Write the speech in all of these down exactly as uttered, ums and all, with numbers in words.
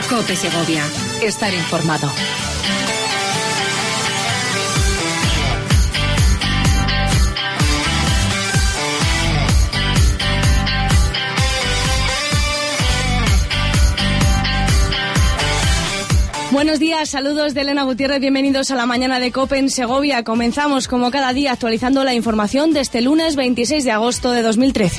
COPE Segovia. Estar informado. Buenos días, saludos de Elena Gutiérrez, bienvenidos a la mañana de COPE en Segovia. Comenzamos como cada día actualizando la información de este lunes veintiséis de agosto de dos mil trece.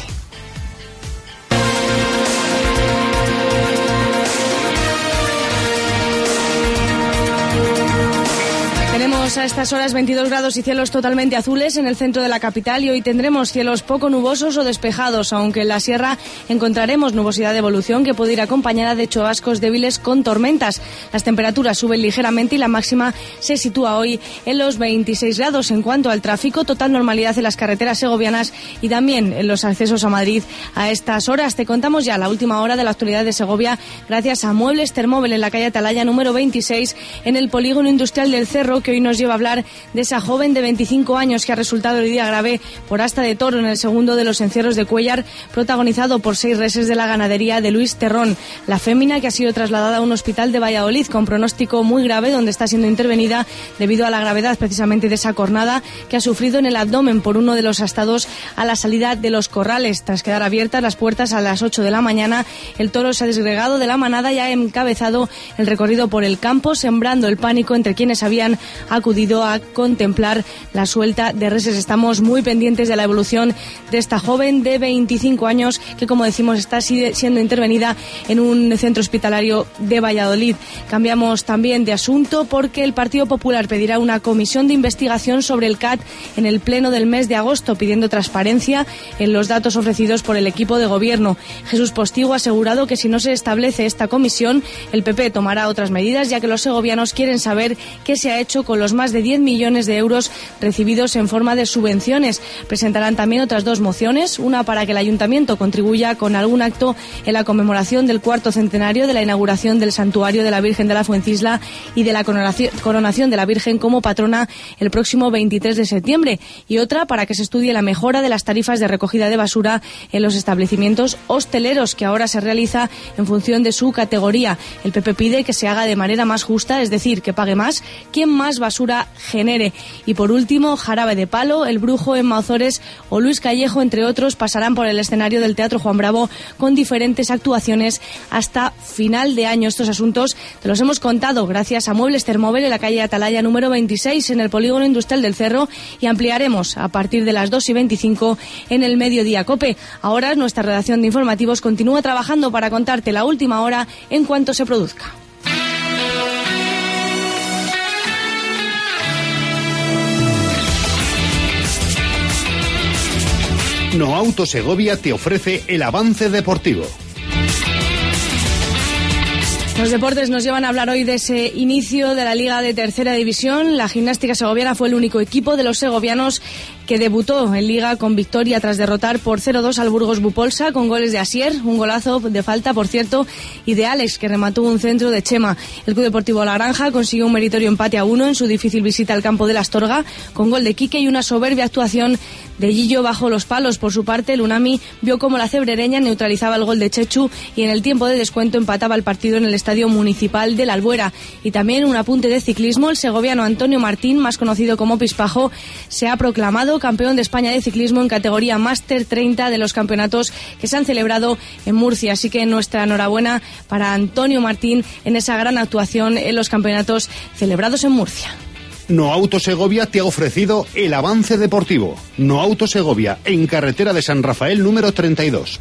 Tenemos a estas horas veintidós grados y cielos totalmente azules en el centro de la capital y hoy tendremos cielos poco nubosos o despejados, aunque en la sierra encontraremos nubosidad de evolución que puede ir acompañada de chubascos débiles con tormentas. Las temperaturas suben ligeramente y la máxima se sitúa hoy en los veintiséis grados. En cuanto al tráfico, total normalidad en las carreteras segovianas y también en los accesos a Madrid a estas horas. Te contamos ya la última hora de la actualidad de Segovia gracias a Muebles Termóvil en la calle Atalaya número veintiséis en el polígono industrial del Cerro, que hoy nos lleva a hablar de esa joven de veinticinco años que ha resultado herida grave por asta de toro en el segundo de los encierros de Cuéllar, protagonizado por seis reses de la ganadería de Luis Terrón. La fémina, que ha sido trasladada a un hospital de Valladolid con pronóstico muy grave, donde está siendo intervenida debido a la gravedad precisamente de esa cornada que ha sufrido en el abdomen por uno de los astados a la salida de los corrales. Tras quedar abiertas las puertas a las ocho de la mañana, el toro se ha desgregado de la manada y ha encabezado el recorrido por el campo, sembrando el pánico entre quienes habían acudido a contemplar la suelta de reses. Estamos muy pendientes de la evolución de esta joven de veinticinco años que, como decimos, está siendo intervenida en un centro hospitalario de Valladolid. Cambiamos también de asunto porque el Partido Popular pedirá una comisión de investigación sobre el C A T en el pleno del mes de agosto, pidiendo transparencia en los datos ofrecidos por el equipo de gobierno. Jesús Postigo ha asegurado que si no se establece esta comisión, el P P tomará otras medidas, ya que los segovianos quieren saber qué se ha hecho con los más de diez millones de euros recibidos en forma de subvenciones. Presentarán también otras dos mociones, una para que el Ayuntamiento contribuya con algún acto en la conmemoración del cuarto centenario de la inauguración del Santuario de la Virgen de la Fuencisla y de la coronación de la Virgen como patrona el próximo veintitrés de septiembre, y otra para que se estudie la mejora de las tarifas de recogida de basura en los establecimientos hosteleros, que ahora se realiza en función de su categoría. El P P pide que se haga de manera más justa, es decir, que pague más quien más basura genere. Y por último, Jarabe de Palo, El Brujo en Maozores o Luis Callejo, entre otros, pasarán por el escenario del Teatro Juan Bravo con diferentes actuaciones hasta final de año. Estos asuntos te los hemos contado gracias a Muebles Termóvil en la calle Atalaya número veintiséis en el polígono industrial del Cerro, y ampliaremos a partir de las dos y veinticinco en el Mediodía COPE. Ahora nuestra redacción de informativos continúa trabajando para contarte la última hora en cuanto se produzca. No Auto Segovia te ofrece el avance deportivo. Los deportes nos llevan a hablar hoy de ese inicio de la Liga de Tercera División. La Gimnástica Segoviana fue el único equipo de los segovianos que debutó en Liga con victoria tras derrotar por cero dos al Burgos Bupolsa con goles de Asier, un golazo de falta, por cierto, y de Alex, que remató un centro de Chema. El Club Deportivo La Granja consiguió un meritorio empate a uno en su difícil visita al campo de la Astorga, con gol de Quique y una soberbia actuación de Gillo bajo los palos. Por su parte, el Unami vio cómo la cebrereña neutralizaba el gol de Chechu y en el tiempo de descuento empataba el partido en el Estadio Municipal de la Albuera. Y también un apunte de ciclismo: el segoviano Antonio Martín, más conocido como Pispajo, se ha proclamado campeón de España de ciclismo en categoría Máster treinta de los campeonatos que se han celebrado en Murcia. Así que nuestra enhorabuena para Antonio Martín en esa gran actuación en los campeonatos celebrados en Murcia. No Auto Segovia te ha ofrecido el avance deportivo. No Auto Segovia, en carretera de San Rafael número treinta y dos.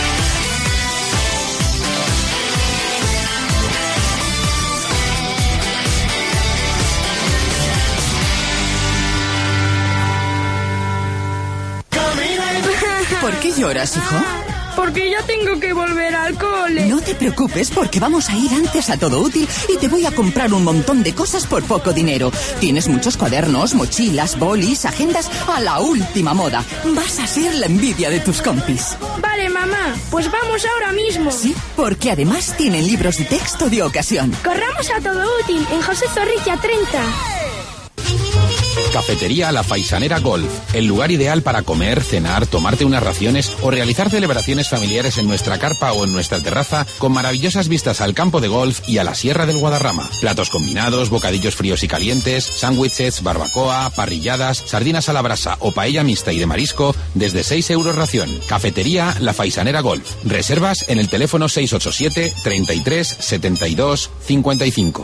¿Por qué lloras, hijo? Porque ya tengo que volver al cole. No te preocupes, porque vamos a ir antes a Todo Útil y te voy a comprar un montón de cosas por poco dinero. Tienes muchos cuadernos, mochilas, bolis, agendas a la última moda. Vas a ser la envidia de tus compis. Vale, mamá, pues vamos ahora mismo. Sí, porque además tienen libros de texto de ocasión. Corramos a Todo Útil, en José Zorrilla treinta. Cafetería La Faisanera Golf, el lugar ideal para comer, cenar, tomarte unas raciones o realizar celebraciones familiares en nuestra carpa o en nuestra terraza con maravillosas vistas al campo de golf y a la Sierra del Guadarrama. Platos combinados, bocadillos fríos y calientes, sándwiches, barbacoa, parrilladas, sardinas a la brasa o paella mixta y de marisco desde seis euros ración. Cafetería La Faisanera Golf. Reservas en el teléfono seis ocho siete, treinta y tres, setenta y dos, cincuenta y cinco.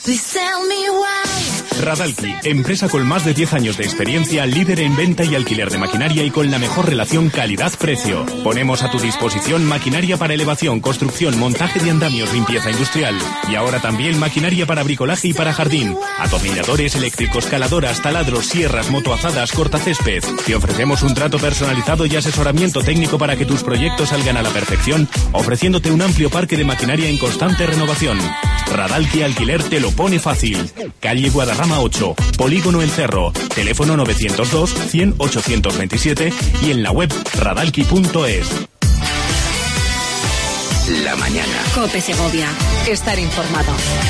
Radalki, empresa con más de diez años de experiencia, líder en venta y alquiler de maquinaria y con la mejor relación calidad-precio. Ponemos a tu disposición maquinaria para elevación, construcción, montaje de andamios, limpieza industrial. Y ahora también maquinaria para bricolaje y para jardín. Atornilladores eléctricos, caladoras, taladros, sierras, motoazadas, cortacésped. Te ofrecemos un trato personalizado y asesoramiento técnico para que tus proyectos salgan a la perfección, ofreciéndote un amplio parque de maquinaria en constante renovación. Radalki Alquiler te lo pone fácil. Calle Guadarrama ocho, Polígono El Cerro, teléfono novecientos dos, cien, ochocientos veintisiete y en la web radalki punto es. La mañana. COPE Segovia. Estar informado.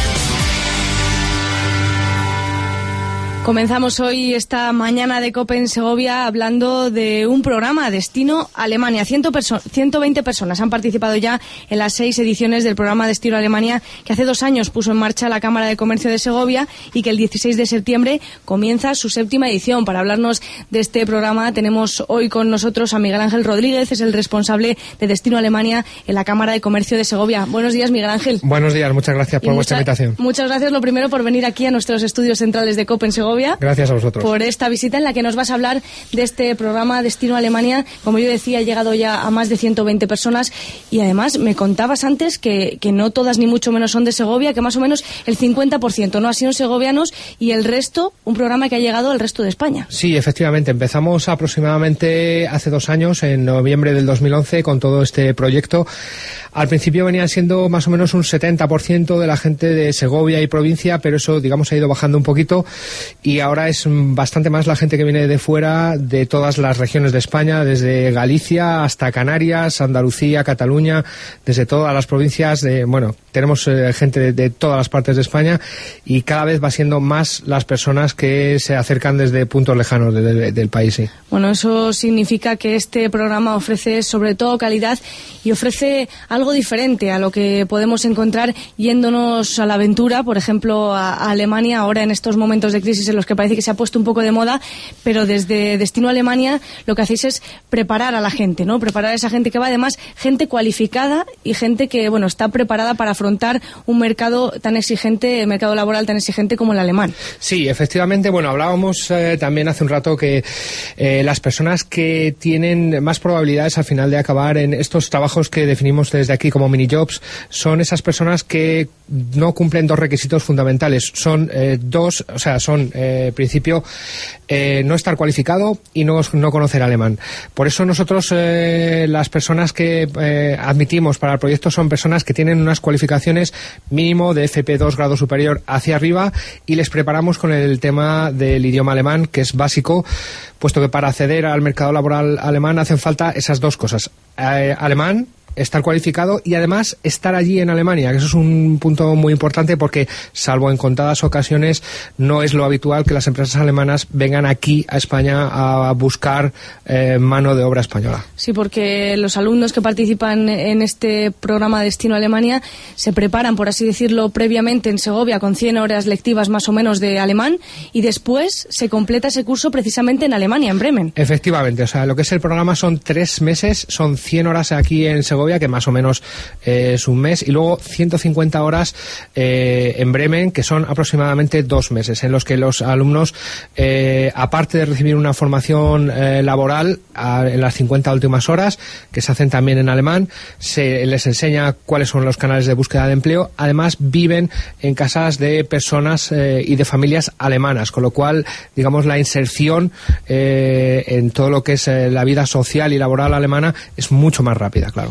Comenzamos hoy esta mañana de COPE en Segovia hablando de un programa Destino Alemania. ciento veinte personas han participado ya en las seis ediciones del programa Destino Alemania que hace dos años puso en marcha la Cámara de Comercio de Segovia y que el dieciséis de septiembre comienza su séptima edición. Para hablarnos de este programa tenemos hoy con nosotros a Miguel Ángel Rodríguez, es el responsable de Destino Alemania en la Cámara de Comercio de Segovia. Buenos días, Miguel Ángel. Buenos días, muchas gracias por y vuestra mucha, invitación. Muchas gracias, lo primero, por venir aquí a nuestros estudios centrales de COPE en Segovia. Gracias a vosotros. Por esta visita en la que nos vas a hablar de este programa Destino Alemania. Como yo decía, ha llegado ya a más de ciento veinte personas y además me contabas antes que, que no todas ni mucho menos son de Segovia, que más o menos el cincuenta por ciento no han sido segovianos y el resto, un programa que ha llegado al resto de España. Sí, efectivamente. Empezamos aproximadamente hace dos años, en noviembre del dos mil once, con todo este proyecto. Al principio venían siendo más o menos un setenta por ciento de la gente de Segovia y provincia, pero eso, digamos, ha ido bajando un poquito y ahora es bastante más la gente que viene de fuera, de todas las regiones de España, desde Galicia hasta Canarias, Andalucía, Cataluña, desde todas las provincias. De, bueno, tenemos eh, gente de, de todas las partes de España y cada vez va siendo más las personas que se acercan desde puntos lejanos de, de, del país. Sí. Bueno, eso significa que este programa ofrece sobre todo calidad y ofrece algo diferente a lo que podemos encontrar yéndonos a la aventura, por ejemplo, a, a Alemania, ahora en estos momentos de crisis en los que parece que se ha puesto un poco de moda, pero desde Destino Alemania lo que hacéis es preparar a la gente, ¿no? Preparar a esa gente que va, además, gente cualificada y gente que, bueno, está preparada para afrontar un mercado tan exigente, el mercado laboral tan exigente como el alemán. Sí, efectivamente, bueno, hablábamos eh, también hace un rato que eh, las personas que tienen más probabilidades al final de acabar en estos trabajos que definimos desde aquí como minijobs son esas personas que no cumplen dos requisitos fundamentales. Son eh, dos, o sea, son, eh, principio, eh, no estar cualificado y no, no conocer alemán. Por eso nosotros, eh, las personas que eh, admitimos para el proyecto son personas que tienen unas cualificaciones mínimo de F P dos grado superior hacia arriba y les preparamos con el tema del idioma alemán, que es básico, puesto que para acceder al mercado laboral alemán hacen falta esas dos cosas. Eh, alemán, estar cualificado y además estar allí en Alemania, que eso es un punto muy importante porque, salvo en contadas ocasiones, no es lo habitual que las empresas alemanas vengan aquí a España a buscar eh, mano de obra española. Sí, porque los alumnos que participan en este programa Destino Alemania se preparan, por así decirlo, previamente en Segovia con cien horas lectivas más o menos de alemán y después se completa ese curso precisamente en Alemania, en Bremen. Efectivamente, o sea, lo que es el programa son tres meses, son cien horas aquí en Segovia, que más o menos eh, es un mes, y luego ciento cincuenta horas eh, en Bremen, que son aproximadamente dos meses, en los que los alumnos, eh, aparte de recibir una formación eh, laboral a, en las cincuenta últimas horas, que se hacen también en alemán, se les enseña cuáles son los canales de búsqueda de empleo, además viven en casas de personas eh, y de familias alemanas, con lo cual, digamos, la inserción eh, en todo lo que es eh, la vida social y laboral alemana es mucho más rápida, claro.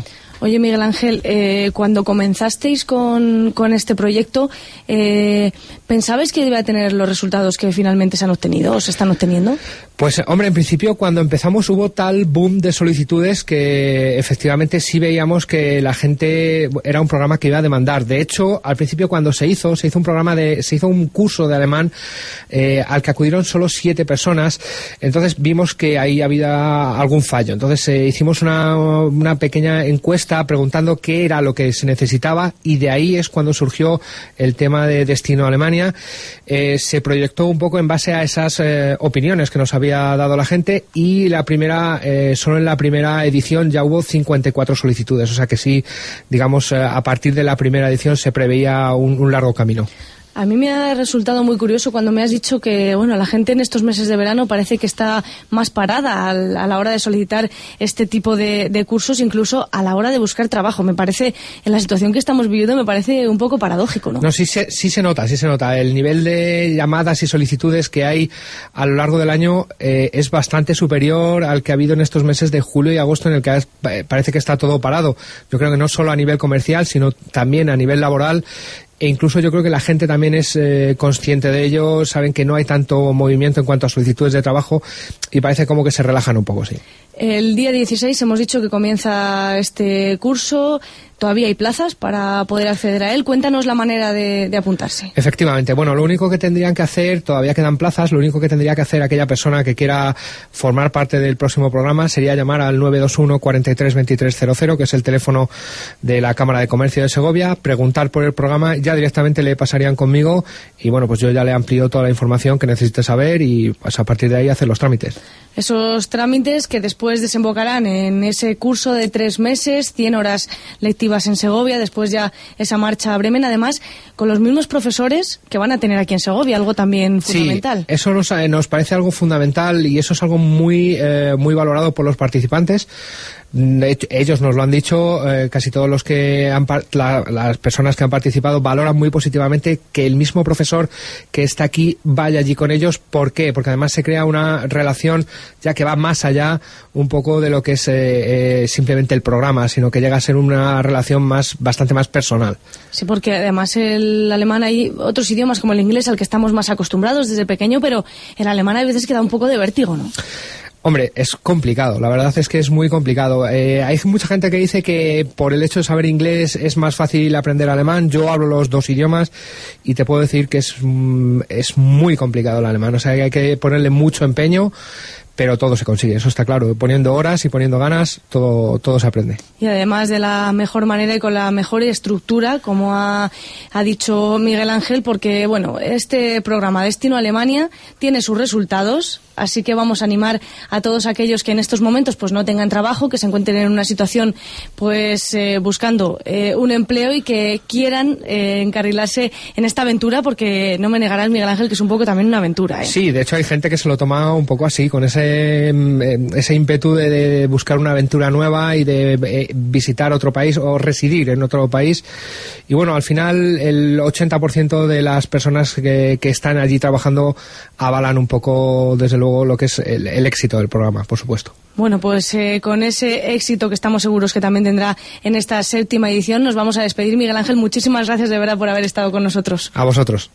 Oye, Miguel Ángel, eh, cuando comenzasteis con, con este proyecto, eh, ¿pensabais que iba a tener los resultados que finalmente se han obtenido o se están obteniendo? Pues, hombre, en principio, cuando empezamos hubo tal boom de solicitudes que efectivamente sí veíamos que la gente era un programa que iba a demandar. De hecho, al principio cuando se hizo, se hizo un programa de, se hizo un curso de alemán eh, al que acudieron solo siete personas. Entonces vimos que ahí había algún fallo. Entonces eh, hicimos una, una pequeña encuesta preguntando qué era lo que se necesitaba y de ahí es cuando surgió el tema de Destino Alemania. Eh, se proyectó un poco en base a esas eh, opiniones que nos había dado la gente y la primera, eh, solo en la primera edición ya hubo cincuenta y cuatro solicitudes. O sea que sí, digamos, eh, a partir de la primera edición se preveía un, un largo camino. A mí me ha resultado muy curioso cuando me has dicho que, bueno, la gente en estos meses de verano parece que está más parada a la hora de solicitar este tipo de, de cursos, incluso a la hora de buscar trabajo. Me parece, en la situación que estamos viviendo, me parece un poco paradójico, ¿no? No, sí se, sí se nota, sí se nota. El nivel de llamadas y solicitudes que hay a lo largo del año eh, es bastante superior al que ha habido en estos meses de julio y agosto, en el que eh, parece que está todo parado. Yo creo que no solo a nivel comercial, sino también a nivel laboral. E incluso yo creo que la gente también es eh, consciente de ello, saben que no hay tanto movimiento en cuanto a solicitudes de trabajo y parece como que se relajan un poco, sí. El día dieciséis hemos dicho que comienza este curso. Todavía hay plazas para poder acceder a él. Cuéntanos la manera de, de apuntarse. Efectivamente. Bueno, lo único que tendrían que hacer, todavía quedan plazas, lo único que tendría que hacer aquella persona que quiera formar parte del próximo programa sería llamar al nueve dos uno, cuarenta y tres, veintitrés cero cero, que es el teléfono de la Cámara de Comercio de Segovia, preguntar por el programa, ya directamente le pasarían conmigo y bueno, pues yo ya le amplío toda la información que necesite saber y pues a partir de ahí hacer los trámites. Esos trámites que después desembocarán en ese curso de tres meses, cien horas lectivas en Segovia, después ya esa marcha a Bremen, además con los mismos profesores que van a tener aquí en Segovia, algo también fundamental. Sí, eso nos, nos parece algo fundamental y eso es algo muy, eh, muy valorado por los participantes. Ellos nos lo han dicho, eh, casi todos los que han, la, las personas que han participado valoran muy positivamente que el mismo profesor que está aquí vaya allí con ellos. ¿Por qué? Porque además se crea una relación ya que va más allá un poco de lo que es eh, eh, simplemente el programa, sino que llega a ser una relación más bastante más personal. Sí, porque además el alemán, hay otros idiomas como el inglés al que estamos más acostumbrados desde pequeño, pero el alemán a veces que da un poco de vértigo, ¿no? Hombre, es complicado, la verdad es que es muy complicado. Eh, hay mucha gente que dice que por el hecho de saber inglés es más fácil aprender alemán. Yo hablo los dos idiomas y te puedo decir que es, es muy complicado el alemán. O sea, que hay que ponerle mucho empeño, pero todo se consigue, eso está claro. Poniendo horas y poniendo ganas, todo, todo se aprende. Y además de la mejor manera y con la mejor estructura, como ha, ha dicho Miguel Ángel, porque, bueno, este programa Destino Alemania tiene sus resultados. Así que vamos a animar a todos aquellos que en estos momentos pues no tengan trabajo, que se encuentren en una situación pues eh, buscando eh, un empleo y que quieran eh, encarrilarse en esta aventura, porque no me negarás, Miguel Ángel, que es un poco también una aventura, ¿eh? Sí, de hecho hay gente que se lo toma un poco así, con ese, ese ímpetu de, de buscar una aventura nueva y de eh, visitar otro país o residir en otro país. Y bueno, al final el ochenta por ciento de las personas que, que están allí trabajando avalan un poco, desde luego, luego lo que es el, el éxito del programa, por supuesto. Bueno, pues eh, con ese éxito que estamos seguros que también tendrá en esta séptima edición, nos vamos a despedir. Miguel Ángel, muchísimas gracias de verdad por haber estado con nosotros. A vosotros.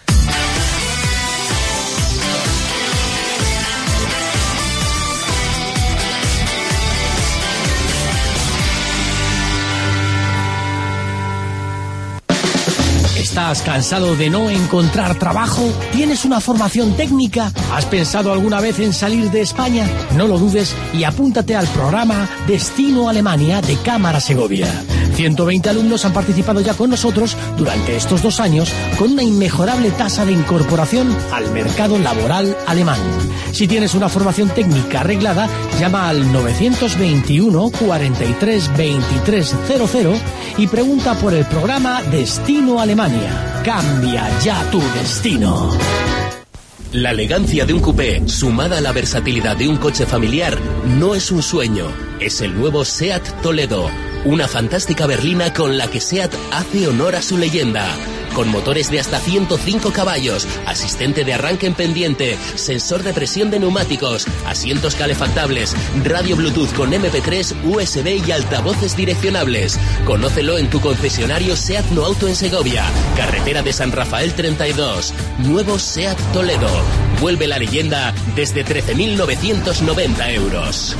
¿Estás cansado de no encontrar trabajo? ¿Tienes una formación técnica? ¿Has pensado alguna vez en salir de España? No lo dudes y apúntate al programa Destino Alemania de Cámara Segovia. ciento veinte alumnos han participado ya con nosotros durante estos dos años con una inmejorable tasa de incorporación al mercado laboral alemán. Si tienes una formación técnica arreglada, llama al novecientos veintiuno, cuarenta y tres, veintitrés cero cero y pregunta por el programa Destino Alemania. Cambia ya tu destino. La elegancia de un coupé, sumada a la versatilidad de un coche familiar, no es un sueño. Es el nuevo SEAT Toledo. Una fantástica berlina con la que SEAT hace honor a su leyenda. con motores de hasta ciento cinco caballos, asistente de arranque en pendiente, sensor de presión de neumáticos, asientos calefactables, radio Bluetooth con eme pe tres, u ese be y altavoces direccionables. Conócelo en tu concesionario SEAT No Auto en Segovia, carretera de San Rafael treinta y dos. Nuevo SEAT Toledo. Vuelve la leyenda desde trece mil novecientos noventa euros.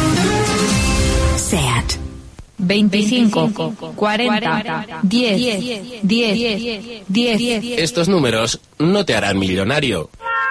SEAT. veinticinco, cuarenta, diez, diez, diez. Estos números no te harán millonario,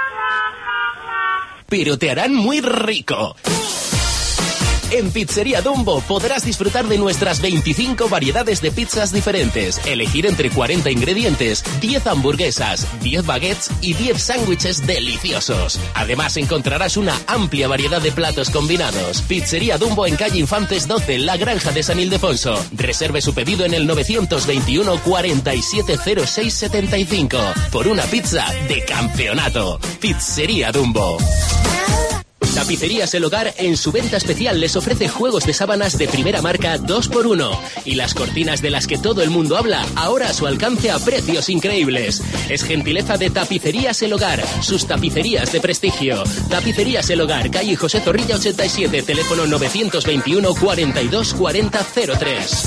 pero te harán muy rico. En Pizzería Dumbo podrás disfrutar de nuestras veinticinco variedades de pizzas diferentes, elegir entre cuarenta ingredientes, diez hamburguesas, diez baguettes y diez sándwiches deliciosos. Además encontrarás una amplia variedad de platos combinados. Pizzería Dumbo en calle Infantes doce, La Granja de San Ildefonso. Reserve su pedido en el novecientos veintiuno, cuarenta y siete cero seis setenta y cinco por una pizza de campeonato. Pizzería Dumbo. Tapicerías El Hogar en su venta especial les ofrece juegos de sábanas de primera marca dos por uno y las cortinas de las que todo el mundo habla ahora a su alcance a precios increíbles. Es gentileza de Tapicerías El Hogar, sus tapicerías de prestigio. Tapicerías El Hogar, calle José Zorrilla ochenta y siete, teléfono novecientos veintiuno, cuarenta y dos, cuarenta, cero tres.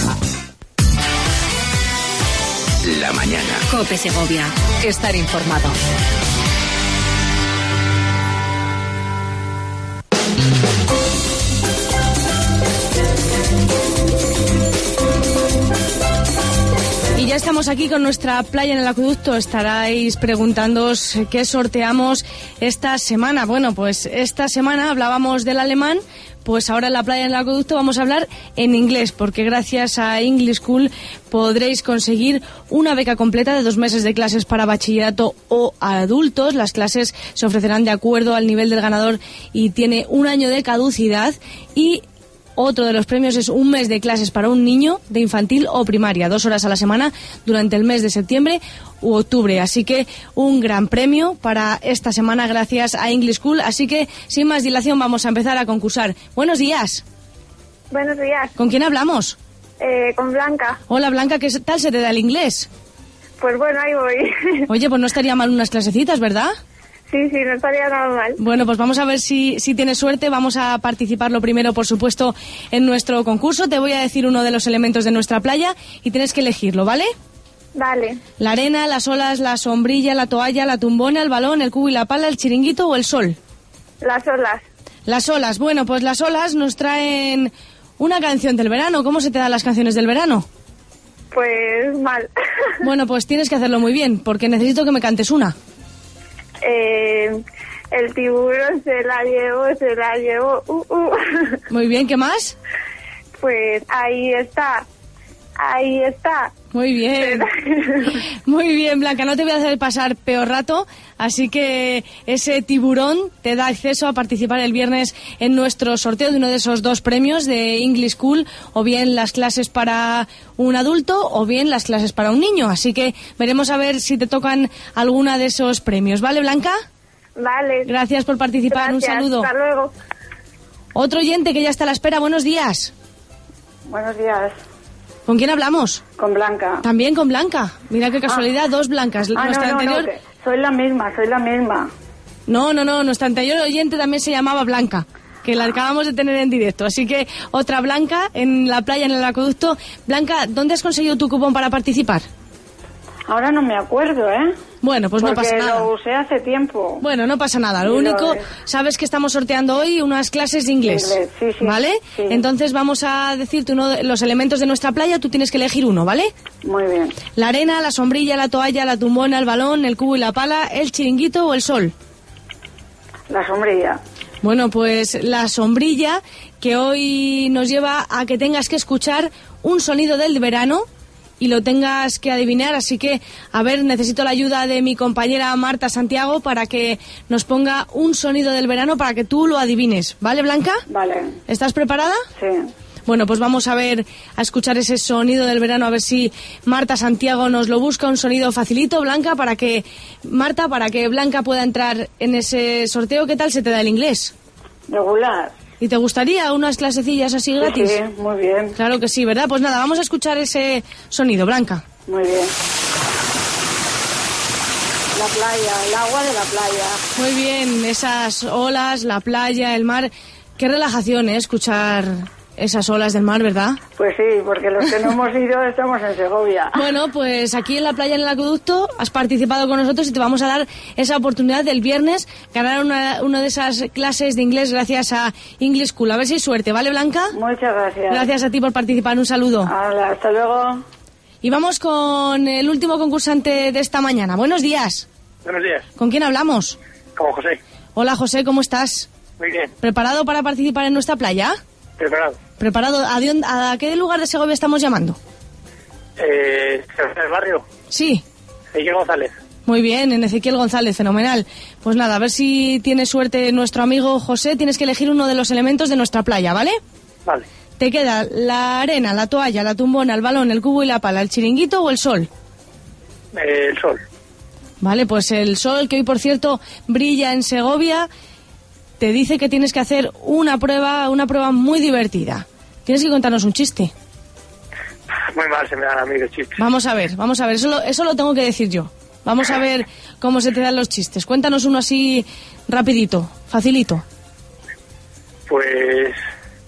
La mañana. COPE Segovia. Estar informado. Y ya estamos aquí con nuestra playa en el acueducto. Estaréis preguntándoos qué sorteamos esta semana. Bueno, pues esta semana hablábamos del alemán, pues ahora en la playa en el acueducto vamos a hablar en inglés, porque gracias a English School podréis conseguir una beca completa de dos meses de clases para bachillerato o adultos. Las clases se ofrecerán de acuerdo al nivel del ganador y tiene un año de caducidad. Y otro de los premios es un mes de clases para un niño de infantil o primaria, dos horas a la semana durante el mes de septiembre u octubre. Así que un gran premio para esta semana gracias a English School. Así que sin más dilación vamos a empezar a concursar. Buenos días. Buenos días. ¿Con quién hablamos? Eh, con Blanca. Hola Blanca, ¿qué tal se te da el inglés? Pues bueno, ahí voy. Oye, pues no estaría mal unas clasecitas, ¿verdad? Sí, sí, no estaría nada mal. Bueno, pues vamos a ver si, si tienes suerte. Vamos a participar lo primero, por supuesto, en nuestro concurso. Te voy a decir uno de los elementos de nuestra playa y tienes que elegirlo, ¿vale? Vale. La arena, las olas, la sombrilla, la toalla, la tumbona, el balón, el cubo y la pala, el chiringuito o el sol. Las olas. Las olas. Bueno, pues las olas nos traen una canción del verano. ¿Cómo se te dan las canciones del verano? Pues mal. Bueno, pues tienes que hacerlo muy bien, porque necesito que me cantes una. Eh, el tiburón se la llevó, se la llevó. Uh, uh. Muy bien, ¿qué más? Pues ahí está, ahí está. Muy bien. Muy bien, Blanca, no te voy a hacer pasar peor rato, así que ese tiburón te da acceso a participar el viernes en nuestro sorteo de uno de esos dos premios de English School, o bien las clases para un adulto o bien las clases para un niño, así que veremos a ver si te tocan alguna de esos premios, ¿vale, Blanca? Vale. Gracias por participar. Gracias, un saludo. Hasta luego. Otro oyente que ya está a la espera, buenos días. Buenos días. ¿Con quién hablamos? Con Blanca. También con Blanca. Mira qué casualidad, ah. dos Blancas. Ah, nuestra no, no, anterior... no, que soy la misma, soy la misma. No, no, no, nuestra anterior oyente también se llamaba Blanca, que la acabamos de tener en directo. Así que otra Blanca en la playa, en el acueducto. Blanca, ¿dónde has conseguido tu cupón para participar? Ahora no me acuerdo, ¿eh? Bueno, pues Porque no pasa nada. lo usé hace tiempo. Bueno, no pasa nada. Lo sí, único, lo sabes que estamos sorteando hoy unas clases de inglés. inglés. Sí, sí. ¿Vale? Sí. Entonces vamos a decirte uno de los elementos de nuestra playa. Tú tienes que elegir uno, ¿vale? Muy bien. La arena, la sombrilla, la toalla, la tumbona, el balón, el cubo y la pala, el chiringuito o el sol. La sombrilla. Bueno, pues la sombrilla, que hoy nos lleva a que tengas que escuchar un sonido del verano y lo tengas que adivinar, así que, a ver, necesito la ayuda de mi compañera Marta Santiago para que nos ponga un sonido del verano para que tú lo adivines, ¿vale, Blanca? Vale. ¿Estás preparada? Sí. Bueno, pues vamos a ver, a escuchar ese sonido del verano, a ver si Marta Santiago nos lo busca, un sonido facilito, Blanca, para que, Marta, para que Blanca pueda entrar en ese sorteo. ¿Qué tal se te da el inglés? Regular. ¿Y te gustaría unas clasecillas así gratis? Sí, muy bien. Claro que sí, ¿verdad? Pues nada, vamos a escuchar ese sonido, Blanca. Muy bien. la playa, el agua de la playa. Muy bien, esas olas, la playa, el mar. Qué relajación, ¿eh? Escuchar esas olas del mar, ¿verdad? Pues sí, porque los que no hemos ido estamos en Segovia. Bueno, pues aquí en la playa, en el acueducto, has participado con nosotros y te vamos a dar esa oportunidad del viernes ganar una, una de esas clases de inglés gracias a English School. A ver si hay suerte, ¿vale, Blanca? Muchas gracias. Gracias a ti por participar, un saludo. Hola, hasta luego. Y vamos con el último concursante de esta mañana. Buenos días. Buenos días. ¿Con quién hablamos? Con José. Hola, José, ¿cómo estás? Muy bien. ¿Preparado para participar en nuestra playa? Preparado. ¿Preparado? ¿A, dónde, a qué lugar de Segovia estamos llamando? Eh, ¿el barrio? Sí. Ezequiel González. Muy bien, en Ezequiel González, fenomenal. Pues nada, a ver si tiene suerte nuestro amigo José. Tienes que elegir uno de los elementos de nuestra playa, ¿vale? Vale. Te queda la arena, la toalla, la tumbona, el balón, el cubo y la pala, el chiringuito o el sol. Eh, el sol. Vale, pues el sol, que hoy por cierto brilla en Segovia, te dice que tienes que hacer una prueba, una prueba muy divertida. Tienes que contarnos un chiste. Muy mal se me dan a mí los chistes. Vamos a ver, vamos a ver, eso lo, eso lo tengo que decir yo. Vamos a ver cómo se te dan los chistes. Cuéntanos uno así rapidito, facilito. Pues...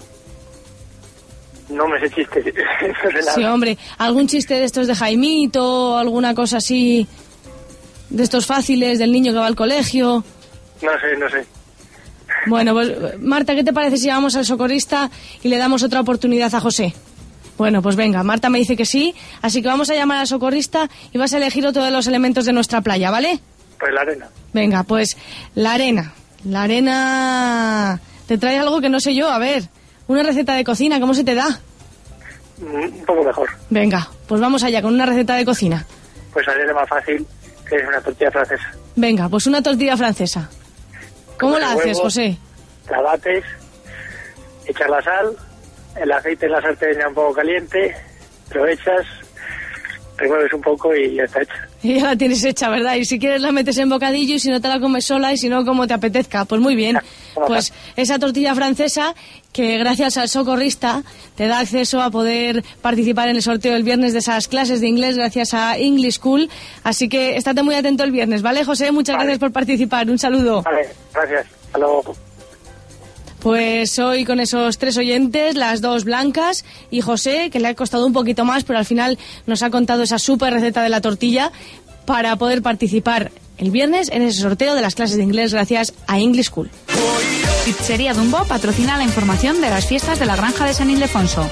no me sé chistes. No sé nada. Sí, hombre, algún chiste de estos de Jaimito, alguna cosa así, de estos fáciles, del niño que va al colegio. No sé, no sé. Bueno, pues Marta, ¿qué te parece si llamamos al socorrista y le damos otra oportunidad a José? Bueno, pues venga, Marta me dice que sí, así que vamos a llamar al socorrista y vas a elegir otro de los elementos de nuestra playa, ¿vale? Pues la arena. Venga, pues la arena. La arena te trae algo que no sé yo, a ver, una receta de cocina, ¿cómo se te da? Un poco mejor. Venga, pues vamos allá con una receta de cocina. Pues la arena más fácil, que es una tortilla francesa. Venga, pues una tortilla francesa. ¿Cómo la haces, huevo, José? La bates, echas la sal, el aceite en la sartén ya un poco caliente, lo echas, remueves un poco y ya está hecha. Y ya la tienes hecha, ¿verdad? Y si quieres la metes en bocadillo y si no te la comes sola y si no, como te apetezca. Pues muy bien. Pues esa tortilla francesa que gracias al socorrista te da acceso a poder participar en el sorteo el viernes de esas clases de inglés gracias a English School. Así que estate muy atento el viernes, ¿vale, José? Muchas vale. gracias por participar. Un saludo. Vale, gracias. Hasta luego. Pues hoy con esos tres oyentes, las dos Blancas y José, que le ha costado un poquito más, pero al final nos ha contado esa súper receta de la tortilla para poder participar el viernes en ese sorteo de las clases de inglés gracias a English School. Pizzería Dumbo patrocina la información de las fiestas de la Granja de San Ildefonso.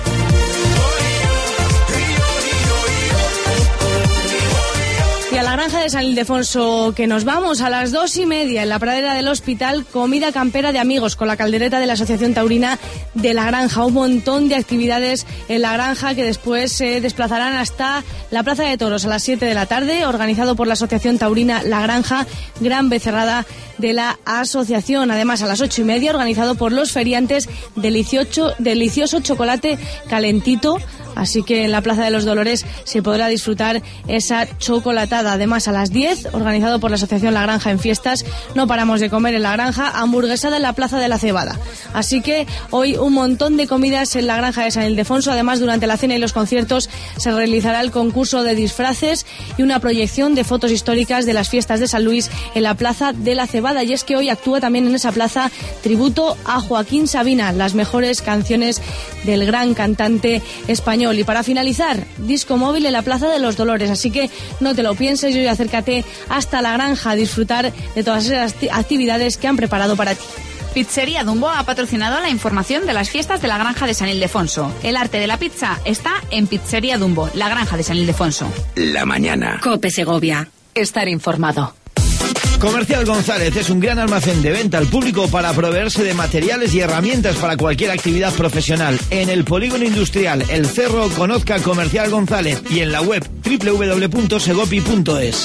Y a la Granja de San Ildefonso que nos vamos a las dos y media en la pradera del hospital, comida campera de amigos con la caldereta de la Asociación Taurina de la Granja. Un montón de actividades en la granja que después se desplazarán hasta la Plaza de Toros a las siete de la tarde, organizado por la Asociación Taurina La Granja, gran becerrada de la asociación. Además, a las ocho y media, organizado por los feriantes, delicioso, delicioso chocolate calentito. Así que en la Plaza de los Dolores se podrá disfrutar esa chocolatada. Además, a las diez, organizado por la Asociación La Granja en Fiestas, no paramos de comer en la granja, hamburguesada en la Plaza de la Cebada. Así que hoy un montón de comidas en la Granja de San Ildefonso. Además, durante la cena y los conciertos se realizará el concurso de disfraces y una proyección de fotos históricas de las fiestas de San Luis en la Plaza de la Cebada. Y es que hoy actúa también en esa plaza tributo a Joaquín Sabina, las mejores canciones del gran cantante español. Y para finalizar, disco móvil en la Plaza de los Dolores, así que no te lo pienses y acércate hasta la granja a disfrutar de todas esas actividades que han preparado para ti. Pizzería Dumbo ha patrocinado la información de las fiestas de la Granja de San Ildefonso. El arte de la pizza está en Pizzería Dumbo, la Granja de San Ildefonso. La mañana. COPE Segovia. Estar informado. Comercial González es un gran almacén de venta al público para proveerse de materiales y herramientas para cualquier actividad profesional. En el Polígono Industrial El Cerro, conozca Comercial González y en la web doble u doble u doble u punto segopi punto es.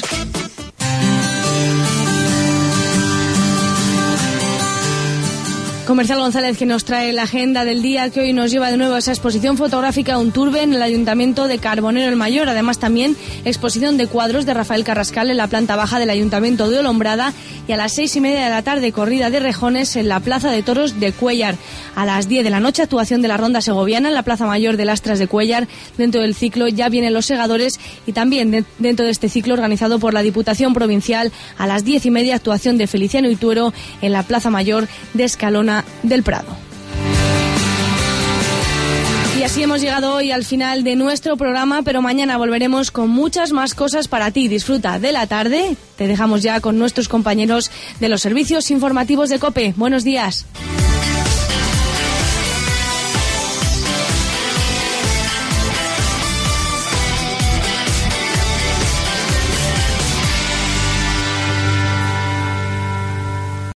Comercial González, que nos trae la agenda del día, que hoy nos lleva de nuevo a esa exposición fotográfica Unturbe en el Ayuntamiento de Carbonero el Mayor. Además, también exposición de cuadros de Rafael Carrascal en la planta baja del Ayuntamiento de Olombrada, y a las seis y media de la tarde corrida de rejones en la Plaza de Toros de Cuéllar. A las diez de la noche actuación de la Ronda Segoviana en la Plaza Mayor de Lastras de Cuéllar. Dentro del ciclo Ya vienen los segadores, y también de, dentro de este ciclo organizado por la Diputación Provincial, a las diez y media actuación de Feliciano Ituero en la Plaza Mayor de Escalona del Prado. Y así hemos llegado hoy al final de nuestro programa, pero mañana volveremos con muchas más cosas para ti. Disfruta de la tarde. Te dejamos ya con nuestros compañeros de los servicios informativos de COPE. Buenos días.